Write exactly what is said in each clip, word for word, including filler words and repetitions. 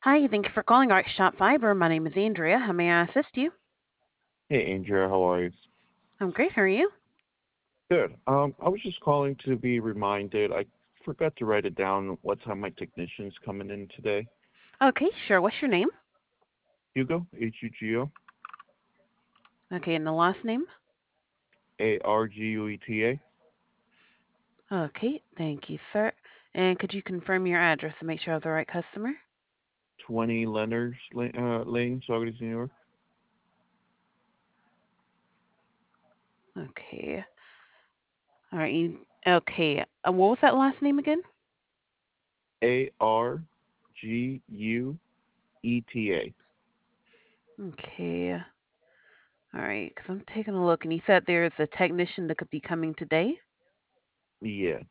Hi, thank you for calling Art Shop Fiber. My name is Andrea. How may I assist you? Hey, Andrea, how are you? I'm great. How are you? Good. Um, I was just calling to be reminded. I forgot to write it down. What time my technician's coming in today? Okay, sure. What's your name? Hugo, H U G O, Okay, and the last name? A R G U E T A, Okay, thank you, sir. And could you confirm your address to make sure I have the right customer? twenty Leonard's Lane, uh, Lane, Saugerties, New York. Okay. All right. You, okay. Uh, what was that last name again? A R G U E T A. Okay. All right, because I'm taking a look, and you said there's a technician that could be coming today. Yeah.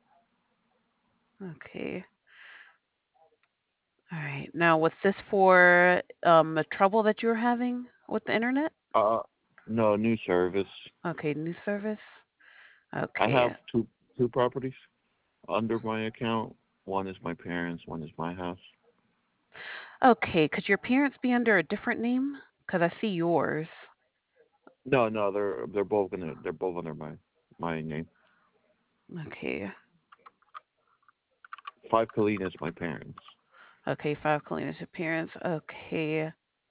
Okay. All right. Now, was this for um a trouble that you were having with the internet? Uh, no, new service. Okay, new service. I have Okay. two two properties under my account. One is my parents. One is my house. Okay, could your parents be under a different name? Because I see yours. No, no, they're they're both gonna they're both under my my name. Okay. Five Colleen is my parents. Okay, five Colina's your parents. Okay.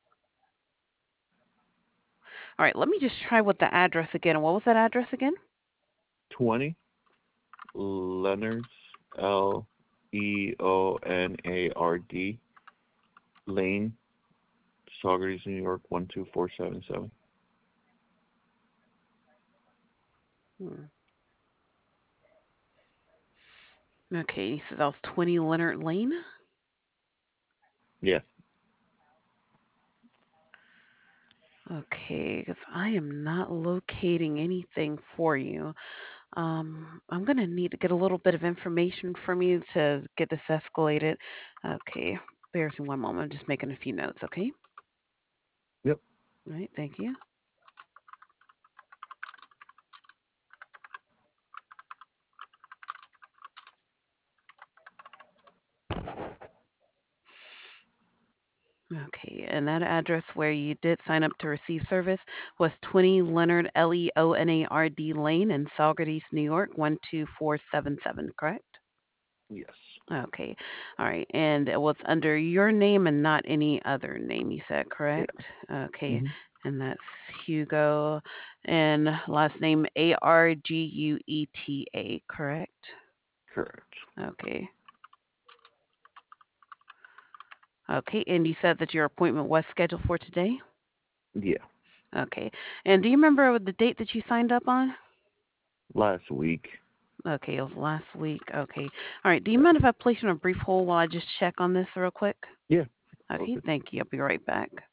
All right, let me just try with the address again. What was that address again? Twenty Leonard's L E O N A R D Lane, Saugerties, New York one two four seven seven. Hmm. Okay, so that was twenty Leonard Lane. Yeah. Okay, because I am not locating anything for you. Um, I'm going to need to get a little bit of information from you to get this escalated. Okay, bear with me one moment. I'm just making a few notes, okay? Yep. All right, thank you. Okay, and that address where you did sign up to receive service was twenty Leonard L E O N A R D Lane in Saugerties, New York one two four seven seven, correct? Yes. Okay, all right, and it was under your name and not any other name, you said, Yeah. correct? Okay, Mhm. and that's Hugo, and last name A R G U E T A, correct? Correct. Okay. Okay, and you said that your appointment was scheduled for today? Yeah. Okay, and do you remember the date that you signed up on? Last week. Okay, it was last week. Okay. All right. Do you Yeah. mind if I place you on a brief hold while I just check on this real quick? Yeah. Okay, Okay. thank you. I'll be right back.